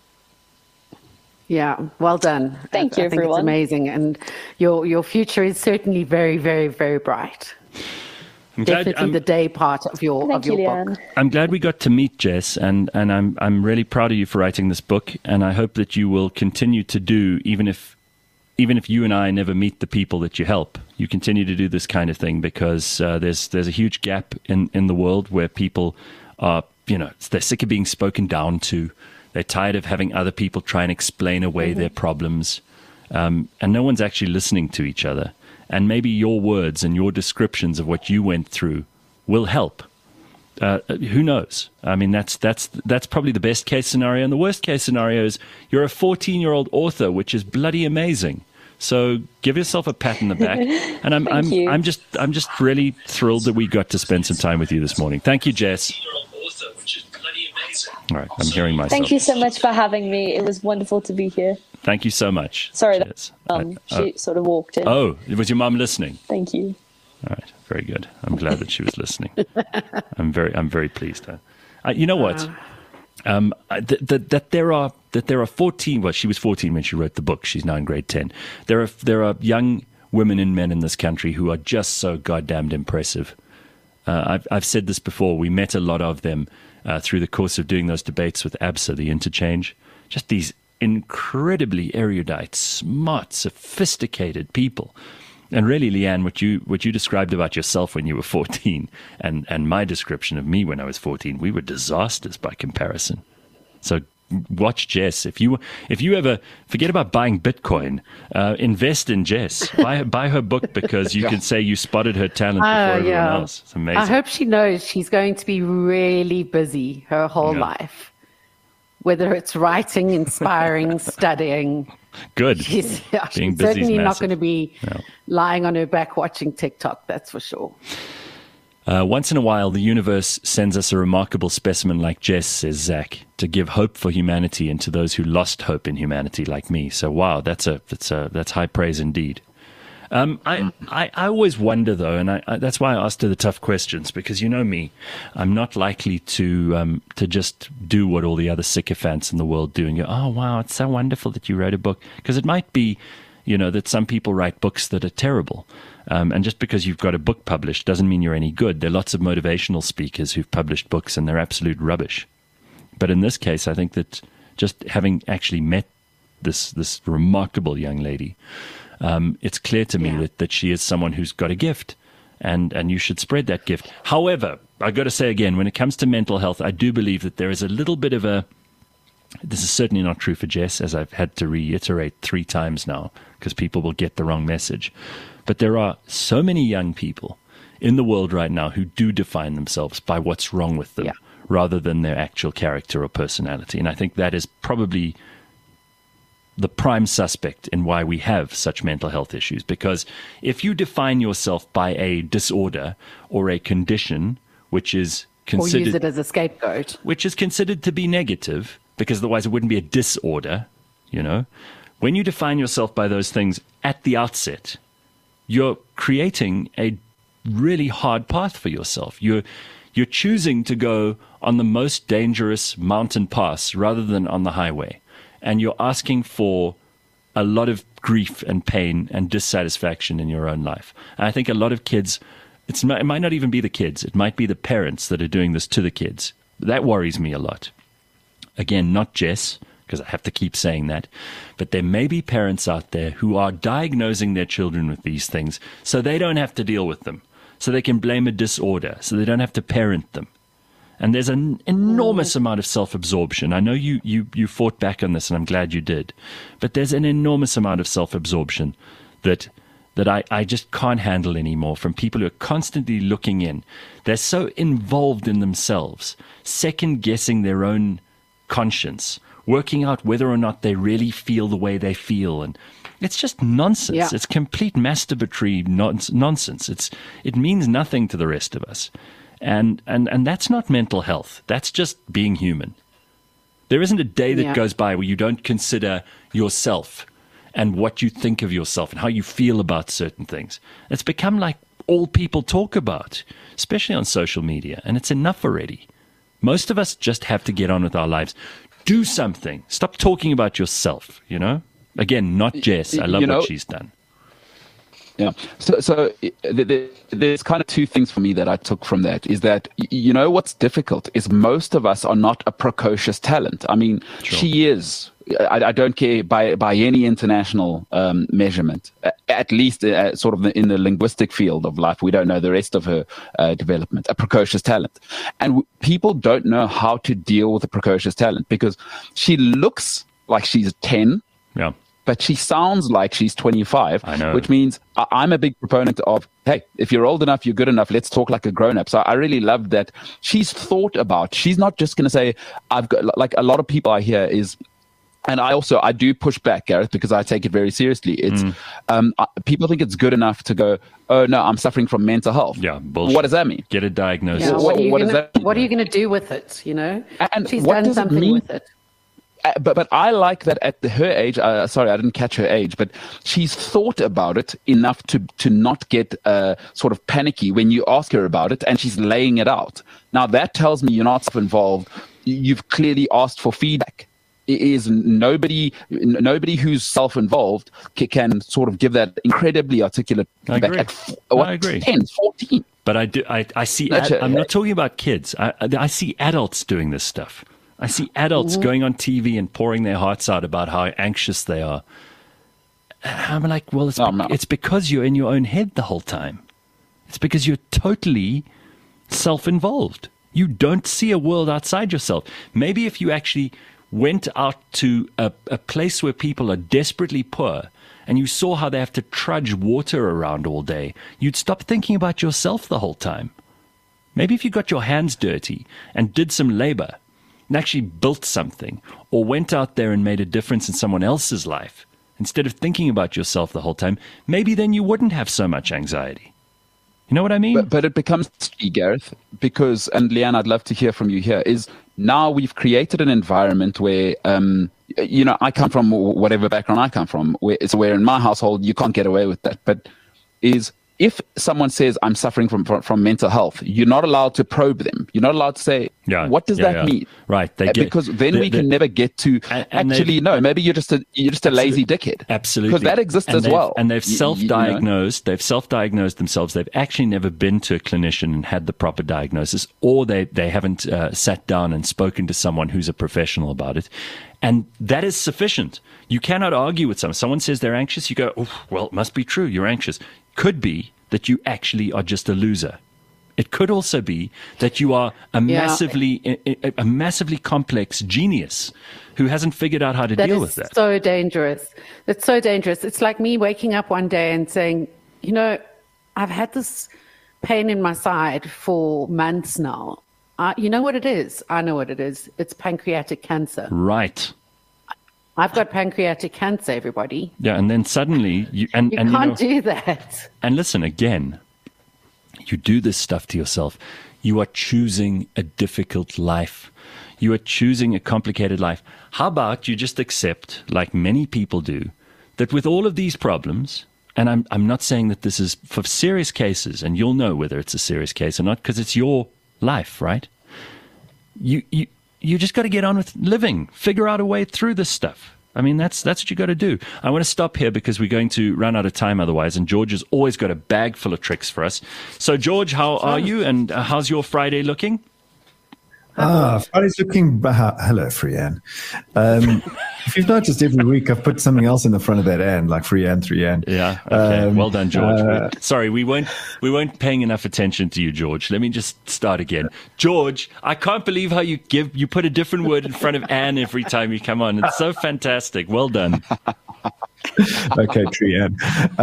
Yeah, well done. Thank you, I think everyone. It's amazing, and your future is certainly very, very, very bright. Definitely the day part of your book. I'm glad we got to meet Jess, and I'm really proud of you for writing this book, and I hope that you will continue to do, even if you and I never meet the people that you help, you continue to do this kind of thing, because there's a huge gap in the world where people are, they're sick of being spoken down to. They're tired of having other people try and explain away their problems, and no one's actually listening to each other. And maybe your words and your descriptions of what you went through will help. Who knows? I mean, that's probably the best case scenario. And the worst case scenario is you're a 14-year-old author, which is bloody amazing. So give yourself a pat on the back. And I'm just really thrilled that we got to spend some time with you this morning. Thank you, Jess. All right, I'm hearing myself. Thank you so much for having me. It was wonderful to be here. Thank you so much. Sorry, she sort of walked in. Oh, was your mum listening? Thank you. All right, very good. I'm glad that she was listening. I'm very pleased. You know what? That there are 14. Well, she was 14 when she wrote the book. She's now in grade 10. There are young women and men in this country who are just so goddamned impressive. I've said this before. We met a lot of them through the course of doing those debates with ABSA, the interchange. Just these incredibly erudite, smart, sophisticated people. And really, Leanne, what you described about yourself when you were 14 and my description of me when I was 14, we were disasters by comparison. So watch Jess. If you ever forget about buying Bitcoin, invest in Jess. Buy her book, because you can say you spotted her talent before everyone else. It's amazing. I hope she knows she's going to be really busy her whole life. Whether it's writing, inspiring, studying. Good. She's Being busy certainly not going to be lying on her back watching TikTok, that's for sure. Once in a while, the universe sends us a remarkable specimen like Jess, says Zach, to give hope for humanity and to those who lost hope in humanity like me. So, wow, that's high praise indeed. I always wonder, though, and that's why I asked her the tough questions, because you know me, I'm not likely to just do what all the other sycophants in the world do and go, oh, wow, it's so wonderful that you wrote a book. Because it might be, that some people write books that are terrible. And just because you've got a book published doesn't mean you're any good. There are lots of motivational speakers who've published books and they're absolute rubbish. But in this case, I think that just having actually met this remarkable young lady, it's clear to me that she is someone who's got a gift, and you should spread that gift. However, I got to say again, when it comes to mental health, I do believe that there is a little bit of this is certainly not true for Jess, as I've had to reiterate 3 times now, because people will get the wrong message. But there are so many young people in the world right now who do define themselves by what's wrong with them, rather than their actual character or personality. And I think that is probably the prime suspect in why we have such mental health issues. Because if you define yourself by a disorder or a condition, which is considered, or use it as a scapegoat, which is considered to be negative, because otherwise it wouldn't be a disorder, when you define yourself by those things at the outset, you're creating a really hard path for yourself. You're choosing to go on the most dangerous mountain pass rather than on the highway. And you're asking for a lot of grief and pain and dissatisfaction in your own life. And I think a lot of kids, it might not even be the kids. It might be the parents that are doing this to the kids. That worries me a lot. Again, not Jess, because I have to keep saying that. But there may be parents out there who are diagnosing their children with these things so they don't have to deal with them, so they can blame a disorder, so they don't have to parent them. And there's an enormous amount of self-absorption. I know you fought back on this, and I'm glad you did. But there's an enormous amount of self-absorption that I just can't handle anymore from people who are constantly looking in. They're so involved in themselves, second-guessing their own conscience, working out whether or not they really feel the way they feel. And it's just nonsense. Yeah. It's complete masturbatory nonsense. It means nothing to the rest of us. And that's not mental health. That's just being human. There isn't a day that goes by where you don't consider yourself and what you think of yourself and how you feel about certain things. It's become like all people talk about, especially on social media, and it's enough already. Most of us just have to get on with our lives. Do something. Stop talking about yourself, you know? Again, not Jess. I love what she's done. Yeah. So there's kind of two things for me that I took from that is that, you know, what's difficult is most of us are not a precocious talent. I mean, she is. I don't care by any international measurement, at least sort of in the linguistic field of life. We don't know the rest of her development, a precocious talent. And people don't know how to deal with a precocious talent because she looks like she's 10. Yeah. But she sounds like she's 25, I know. Which means I'm a big proponent of, hey, if you're old enough, you're good enough, let's talk like a grown-up. So I really love that she's thought about, she's not just going to say, I've got, like a lot of people I hear is, and I do push back, Gareth, because I take it very seriously. It's people think it's good enough to go, oh, no, I'm suffering from mental health. Yeah, bullshit. What does that mean? Get a diagnosis. Yeah, what are you going to do with it, you know? And she's what done does it something mean? with it. But I like that at her age, sorry, I didn't catch her age, but she's thought about it enough to not get sort of panicky when you ask her about it, and she's laying it out. Now, that tells me you're not involved. You've clearly asked for feedback. It is nobody who's self-involved can sort of give that incredibly articulate feedback. I agree. 10, 14. But I see, I'm not talking about kids. I see adults doing this stuff. I see adults going on TV and pouring their hearts out about how anxious they are. I'm like, well, it's because you're in your own head the whole time. It's because you're totally self-involved. You don't see a world outside yourself. Maybe if you actually went out to a place where people are desperately poor and you saw how they have to trudge water around all day, you'd stop thinking about yourself the whole time. Maybe if you got your hands dirty and did some labor and actually built something or went out there and made a difference in someone else's life, instead of thinking about yourself the whole time, maybe then you wouldn't have so much anxiety. You know what I mean? But it becomes key, Gareth, because, and Leanne, I'd love to hear from you here, is now we've created an environment where, you know, I come from whatever background I come from, where in my household you can't get away with that. But if someone says I'm suffering from mental health, you're not allowed to probe them. You're not allowed to say, what does that mean? Right. Because then we can never get to actually, no, maybe you're just a lazy dickhead. Absolutely. Because that exists as well. And they've self-diagnosed. They've self-diagnosed themselves. They've actually never been to a clinician and had the proper diagnosis, or they haven't sat down and spoken to someone who's a professional about it. And that is sufficient. You cannot argue with someone. Someone says they're anxious. You go, well, it must be true. You're anxious. Could be that you actually are just a loser. It could also be that you are a massively complex genius who hasn't figured out how to deal with that. That's so dangerous. It's so dangerous. It's like me waking up one day and saying, you know, I've had this pain in my side for months now. You know what it is? I know what it is. It's pancreatic cancer. Right. I've got pancreatic cancer, everybody. Yeah, and then suddenly you can't do that. And listen, again, you do this stuff to yourself. You are choosing a difficult life. You are choosing a complicated life. How about you just accept, like many people do, that with all of these problems, and I'm not saying that this is for serious cases, and you'll know whether it's a serious case or not, because it's your life, right? You just got to get on with living, figure out a way through this stuff. I mean, that's what you got to do. I want to stop here because we're going to run out of time otherwise, and George has always got a bag full of tricks for us. So, George, how are you, and how's your Friday looking? Friday's looking... hello, Freeanne. If you've noticed, every week I've put something else in the front of that Anne, like Freeanne, 3Anne. Yeah, okay. Well done, George. Sorry, we weren't paying enough attention to you, George. Let me just start again. George, I can't believe how you put a different word in front of Anne every time you come on. It's so fantastic. Well done. Okay, Trianne.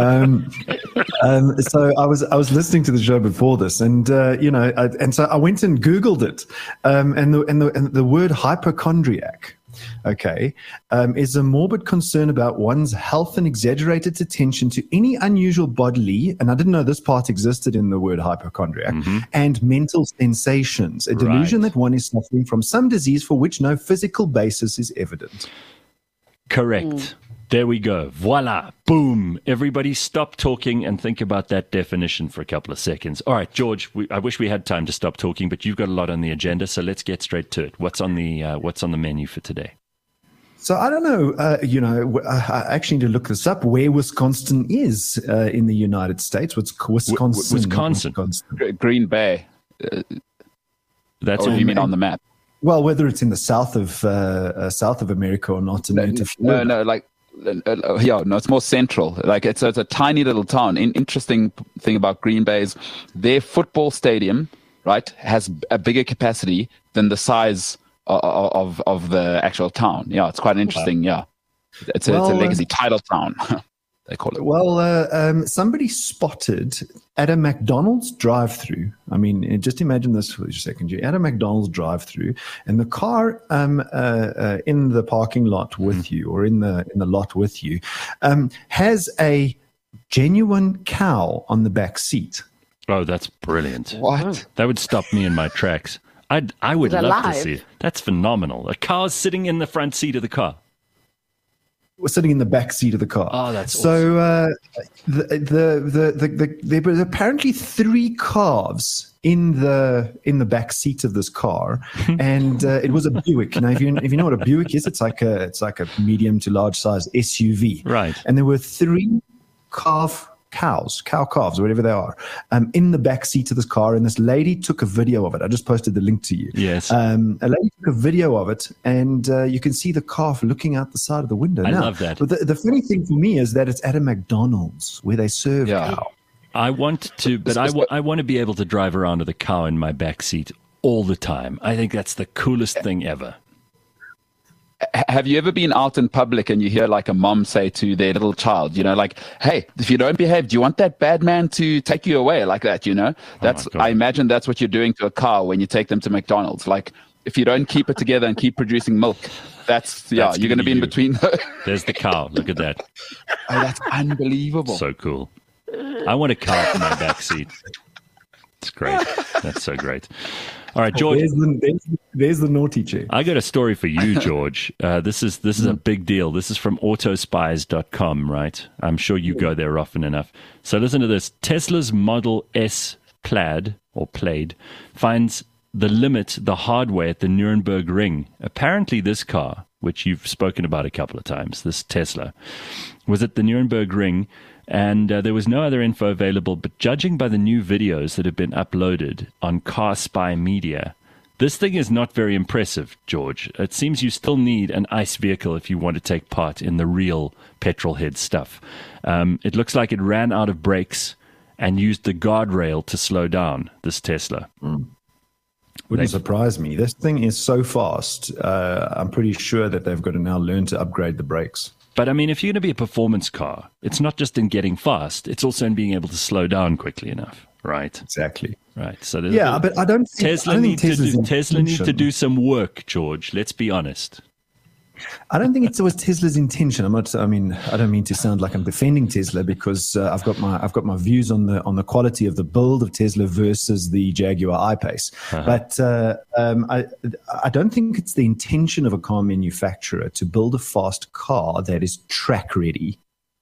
So I was listening to the show before this, and so I went and Googled it, and the word hypochondriac okay, is a morbid concern about one's health and exaggerated attention to any unusual bodily, and I didn't know this part existed in the word hypochondriac, and mental sensations, a delusion that one is suffering from some disease for which no physical basis is evident. Correct. There we go. Voila. Boom. Everybody stop talking and think about that definition for a couple of seconds. All right, George, I wish we had time to stop talking, but you've got a lot on the agenda, so let's get straight to it. What's on the menu for today? So I don't know, I actually need to look this up, where Wisconsin is in the United States. What's Wisconsin? Green Bay. That's what you mean on the map? Well, whether it's in the south of America or not. No, it's more central. Like it's a tiny little town. Interesting thing about Green Bay is their football stadium, right, has a bigger capacity than the size of the actual town. Yeah, it's quite interesting. Yeah, it's a legacy title town. They call it. Well, somebody spotted at a McDonald's drive-through. I mean, just imagine this for a second. You're at a McDonald's drive-through, and the car in the parking lot with you, or in the lot with you, has a genuine cow on the back seat. Oh, that's brilliant! What? That would stop me in my tracks. I would love to see it. That's phenomenal. A cow's sitting in the front seat of the car. We're sitting in the back seat of the car. Oh, that's so awesome. There were apparently 3 calves in the back seat of this car, and it was a Buick. Now, if you know what a Buick is, it's like a medium to large size SUV, right? And there were 3 cow calves, whatever they are, in the back seat of this car. And this lady took a video of it. I just posted the link to you. Yes. A lady took a video of it, and you can see the calf looking out the side of the window. I love that. But the funny thing for me is that it's at a McDonald's where they serve cow. I want to be able to drive around with a cow in my back seat all the time. I think that's the coolest thing ever. Have you ever been out in public and you hear like a mom say to their little child, like, hey, if you don't behave, do you want that bad man to take you away like that? I imagine that's what you're doing to a cow when you take them to McDonald's. Like, if you don't keep it together and keep producing milk, you're going to be in between. There's the cow. Look at that. Oh, that's unbelievable. So cool. I want a cow in my back seat. It's great. That's so great. All right, George. There's the naughty chair. I got a story for you, George. This is a big deal. This is from autospies.com, right? I'm sure you go there often enough. So listen to this. Tesla's Model S Plaid finds the limit the hard way at the Nuremberg Ring. Apparently this car, which you've spoken about a couple of times, this Tesla, was at the Nuremberg Ring, and there was no other info available, but judging by the new videos that have been uploaded on Car Spy Media, this thing is not very impressive, George. It seems you still need an ICE vehicle if you want to take part in the real petrol head stuff. It looks like it ran out of brakes and used the guardrail to slow down, this Tesla. Wouldn't surprise me. This thing is so fast. I'm pretty sure that they've got to now learn to upgrade the brakes. But I mean, if you're going to be a performance car, it's not just in getting fast, it's also in being able to slow down quickly enough, right? Exactly. Right. So but I don't think Tesla need to do some work, George. Let's be honest. I don't think it was Tesla's intention. I don't mean to sound like I'm defending Tesla, because I've got my views on the quality of the build of Tesla versus the Jaguar I-Pace. But I don't think it's the intention of a car manufacturer to build a fast car that is track ready.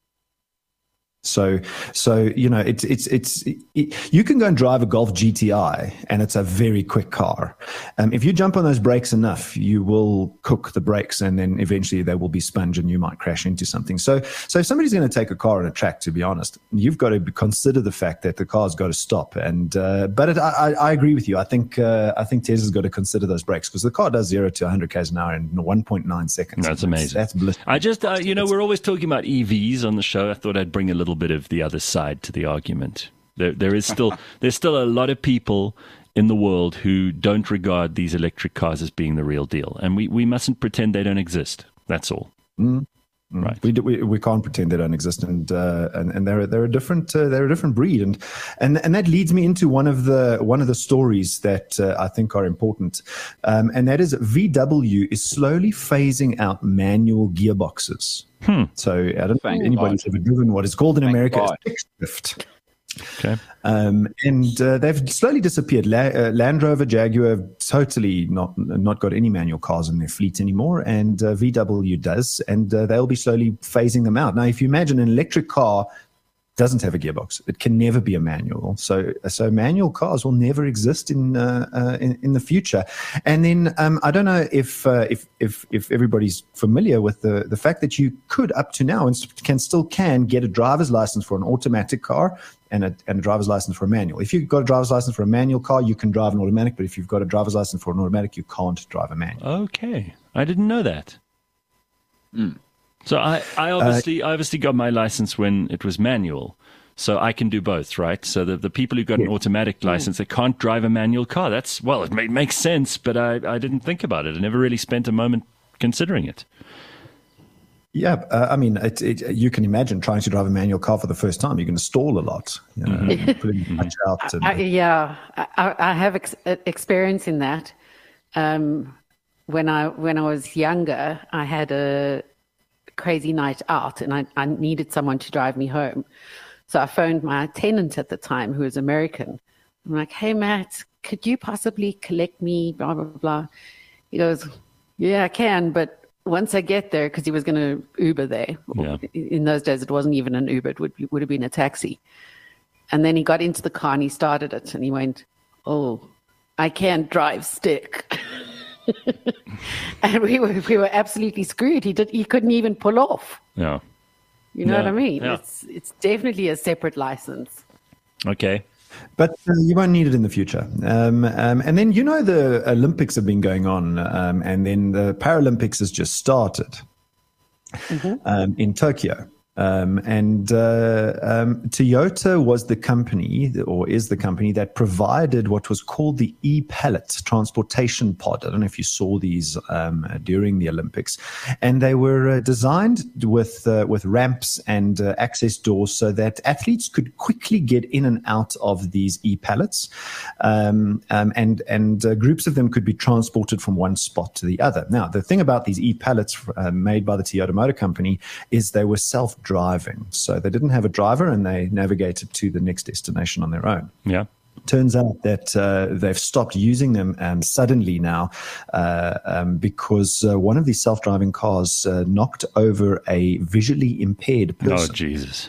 So you can go and drive a Golf GTI, and it's a very quick car. If you jump on those brakes enough, you will cook the brakes, and then eventually they will be sponge, and you might crash into something. So if somebody's going to take a car on a track, to be honest, you've got to consider the fact that the car's got to stop. And I agree with you. I think Tesla's got to consider those brakes, because the car does 0 to 100 km an hour in 1.9 seconds. That's amazing. That's blissful. I just we're always talking about EVs on the show. I thought I'd bring a little bit of the other side to the argument. There's still a lot of people in the world who don't regard these electric cars as being the real deal, and we mustn't pretend they don't exist. That's all. Right. We can't pretend they don't exist, and they're a different breed, and that leads me into one of the stories that I think are important, and that is VW is slowly phasing out manual gearboxes. So I don't think anybody's ever driven what is called in America a stick shift. Okay. And they've slowly disappeared. Land Rover, Jaguar have totally not got any manual cars in their fleet anymore, and VW does, and they'll be slowly phasing them out. Now, if you imagine an electric car doesn't have a gearbox, it can never be a manual. So manual cars will never exist in the future. And then I don't know if everybody's familiar with the fact that you could up to now and can get a driver's license for an automatic car and a driver's license for a manual. If you've got a driver's license for a manual car, you can drive an automatic, but if you've got a driver's license for an automatic, you can't drive a manual. Okay. I didn't know that. So I obviously got my license when it was manual, so I can do both, right? So the people who got an automatic license, they can't drive a manual car. It makes sense, but I didn't think about it. I never really spent a moment considering it. Yeah, I mean, you can imagine trying to drive a manual car for the first time. You're going to stall a lot. Putting much out. I have experience in that. When I was younger, I had a crazy night out, and I needed someone to drive me home. So I phoned my tenant at the time, who was American. I'm like, "Hey, Matt, could you possibly collect me?" Blah blah blah. He goes, "Yeah, I can, but." Once I get there, because he was going to Uber there. Yeah. In those days, it wasn't even an Uber. It would have been a taxi. And then he got into the car and he started it. And he went, "Oh, I can't drive stick." And we were absolutely screwed. He couldn't even pull off. Yeah. You know what I mean? Yeah. It's definitely a separate license. Okay. But you won't need it in the future. And then, the Olympics have been going on, and then the Paralympics has just started in Tokyo. And Toyota was the company, or is the company, that provided what was called the e-pallet transportation pod. I don't know if you saw these during the Olympics. And they were designed with ramps and access doors so that athletes could quickly get in and out of these e-pallets. And groups of them could be transported from one spot to the other. Now, the thing about these e-pallets made by the Toyota Motor Company is they were self-driving. So they didn't have a driver and they navigated to the next destination on their own. Yeah. Turns out that they've stopped using them suddenly now because one of these self-driving cars knocked over a visually impaired person. Oh, Jesus.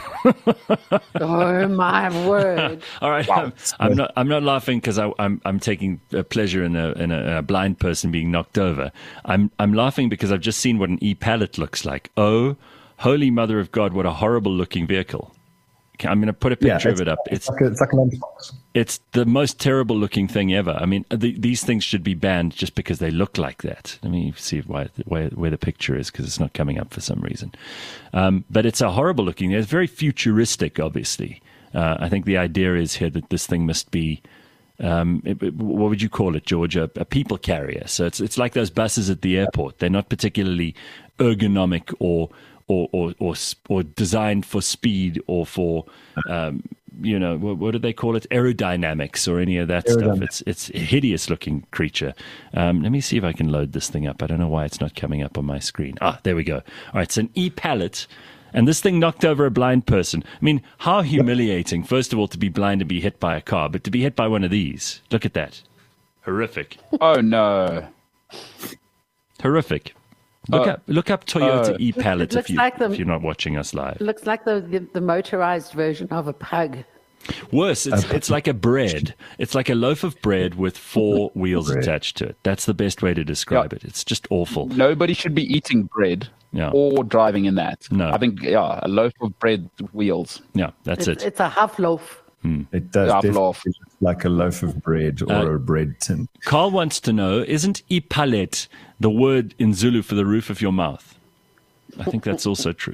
Oh my word! All right, wow. I'm not laughing because I'm taking pleasure in a blind person being knocked over. I'm laughing because I've just seen what an e-pallet looks like. Oh, holy mother of God! What a horrible looking vehicle. I'm going to put a picture of it up. It's like a lunchbox. It's the most terrible looking thing ever. I mean, these things should be banned just because they look like that. Let me see where the picture is, because it's not coming up for some reason. But it's a horrible looking. It's very futuristic, obviously. I think the idea is here that this thing must be, what would you call it, George? A people carrier. So it's like those buses at the airport. They're not particularly ergonomic or designed for speed or for, what do they call it? Aerodynamics or any of that stuff. It's a hideous looking creature. Let me see if I can load this thing up. I don't know why it's not coming up on my screen. There we go. All right, it's an e-pallet. And this thing knocked over a blind person. I mean, how humiliating, first of all, to be blind and be hit by a car, but to be hit by one of these. Look at that. Horrific. Oh, no. Horrific. Look up Toyota e-pallet if you're not watching us live. It looks like the motorized version of a pug. Worse, it's like a bread. It's like a loaf of bread with 4 wheels attached to it. That's the best way to describe it. It's just awful. Nobody should be eating bread or driving in that. No. I think, a loaf of bread with wheels. Yeah, that's it. It's a half loaf. It does definitely look like a loaf of bread or a bread tin. Carl wants to know, isn't e-pallet the word in Zulu for the roof of your mouth? I think that's also true.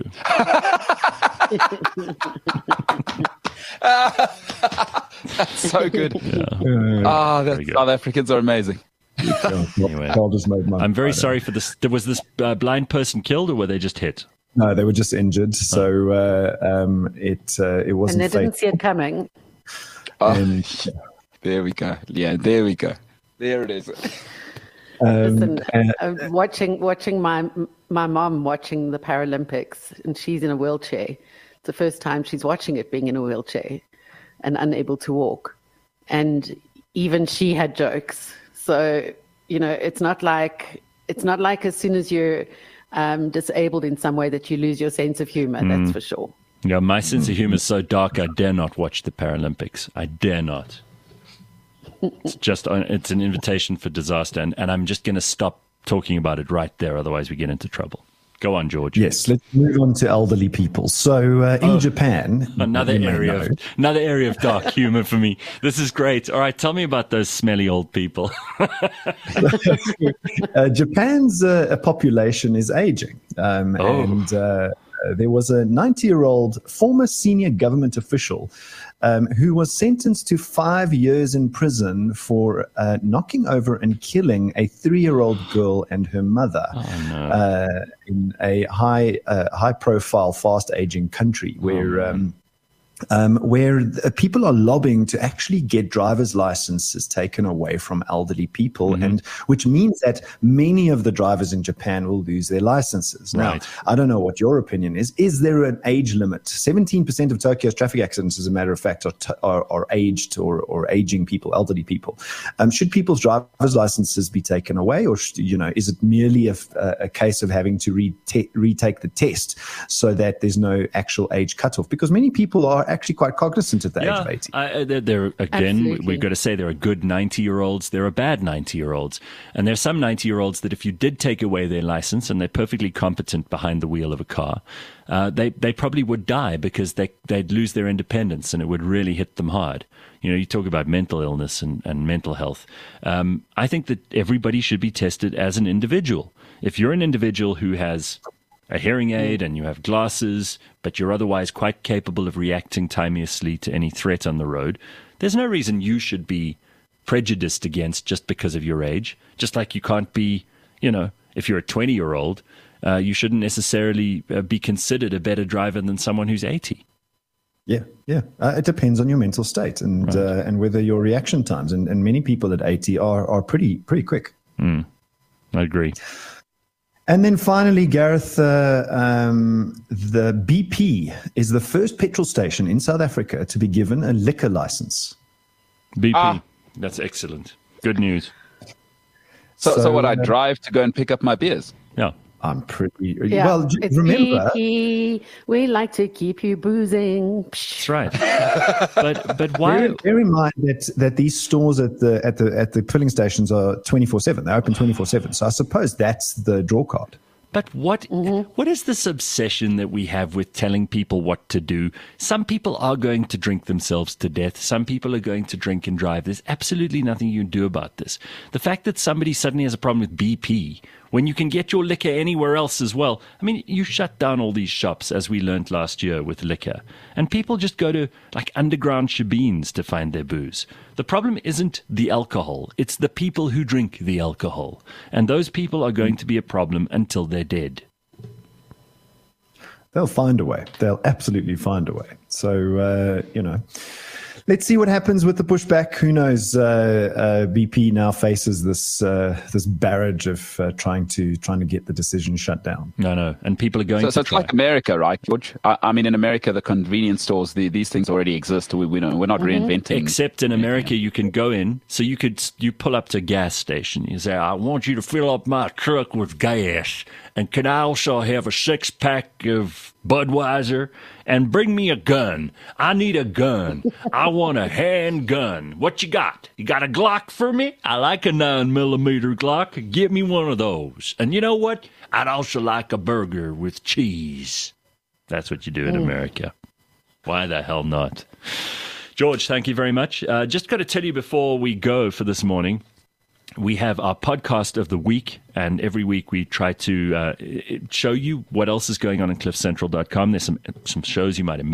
That's so good. South Africans are amazing. Anyway, I'm very sorry for this. Was this blind person killed or were they just hit? No, they were just injured. So it wasn't. And they didn't see it coming. There we go. Yeah, there we go. There it is. Listen, watching my mom watching the Paralympics, and she's in a wheelchair. It's the first time she's watching it being in a wheelchair and unable to walk. And even she had jokes. So, it's not like as soon as you're disabled in some way that you lose your sense of humor, that's for sure. Yeah, my sense of humor is so dark, I dare not watch the Paralympics. I dare not. It's an invitation for disaster, and I'm just going to stop talking about it right there, otherwise we get into trouble. Go on, George. Yes, let's move on to elderly people. So in Japan, another area of dark humor for me. This is great. All right, tell me about those smelly old people. Japan's population is aging, and there was a 90-year-old former senior government official who was sentenced to 5 years in prison for knocking over and killing a 3-year-old girl and her mother in a high-profile, fast-aging country where people are lobbying to actually get driver's licenses taken away from elderly people, and which means that many of the drivers in Japan will lose their licenses. Now, I don't know what your opinion is. Is there an age limit? 17% of Tokyo's traffic accidents, as a matter of fact, are aged or aging people, elderly people. Should people's driver's licenses be taken away, or is it merely a case of having to retake the test so that there's no actual age cutoff? Because many people are actually quite cognizant at the age of 80. We've got to say there are good 90-year-olds, there are bad 90-year-olds. And there's some 90-year-olds that if you did take away their license and they're perfectly competent behind the wheel of a car, they probably would die because they'd lose their independence and it would really hit them hard. You talk about mental illness and mental health. I think that everybody should be tested as an individual. If you're an individual who has a hearing aid and you have glasses, but you're otherwise quite capable of reacting timeously to any threat on the road, there's no reason you should be prejudiced against just because of your age. Just like you can't be, if you're a 20-year-old, you shouldn't necessarily be considered a better driver than someone who's 80. Yeah. It depends on your mental state and whether your reaction times. And many people at 80 are pretty quick. I agree. And then finally, Gareth, the BP is the first petrol station in South Africa to be given a liquor license. BP, that's excellent. Good news. So what, I drive to go and pick up my beers? Yeah. I'm pretty... Yeah, well, remember... BP, we like to keep you boozing. That's right. But why... Bear in mind that these stores at the filling stations are 24/7. They're open 24/7. So I suppose that's the draw card. But what is this obsession that we have with telling people what to do? Some people are going to drink themselves to death. Some people are going to drink and drive. There's absolutely nothing you can do about this. The fact that somebody suddenly has a problem with BP when you can get your liquor anywhere else as well. I mean, you shut down all these shops, as we learnt last year with liquor, and people just go to like underground shebeens to find their booze. The problem isn't the alcohol. It's the people who drink the alcohol. And those people are going to be a problem until they're dead. They'll find a way. They'll absolutely find a way. So, let's see what happens with the pushback. Who knows? BP now faces this barrage of trying to get the decision shut down. No, and people are going. So it's like America, right, George? I mean, in America, the convenience stores, these things already exist. We're not reinventing. Except in America, you can go in. So you pull up to a gas station. You say, "I want you to fill up my truck with gas, and can I also have a 6-pack of Budweiser? And bring me a gun. I need a gun. I want a handgun. What you got? You got a Glock for me? I like a 9mm Glock. Give me one of those. And you know what? I'd also like a burger with cheese." That's what you do in America. Why the hell not? George, thank you very much. Just got to tell you before we go for this morning, we have our podcast of the week, and every week we try to show you what else is going on CliffCentral.com. There's some shows you might have missed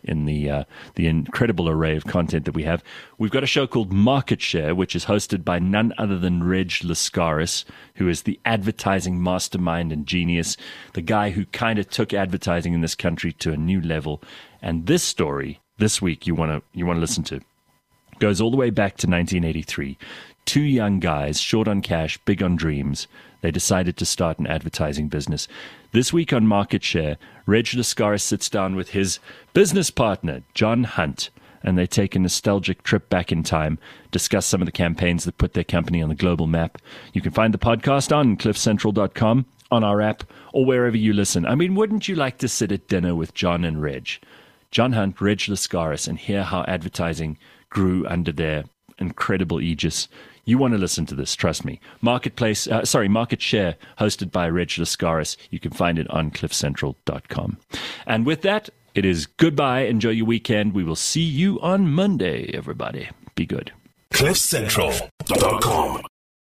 in the incredible array of content that we have. We've got a show called Market Share, which is hosted by none other than Reg Lascaris, who is the advertising mastermind and genius, the guy who kind of took advertising in this country to a new level. And this story this week you want to listen to goes all the way back to 1983. Two young guys, short on cash, big on dreams. They decided to start an advertising business. This week on Market Share, Reg Lascaris sits down with his business partner, John Hunt, and they take a nostalgic trip back in time, discuss some of the campaigns that put their company on the global map. You can find the podcast on cliffcentral.com, on our app, or wherever you listen. I mean, wouldn't you like to sit at dinner with John and Reg? John Hunt, Reg Lascaris, and hear how advertising grew under their incredible aegis. You want to listen to this, trust me. Market Share, hosted by Reg Lascaris. You can find it on cliffcentral.com. And with that, it is goodbye. Enjoy your weekend. We will see you on Monday, everybody. Be good. cliffcentral.com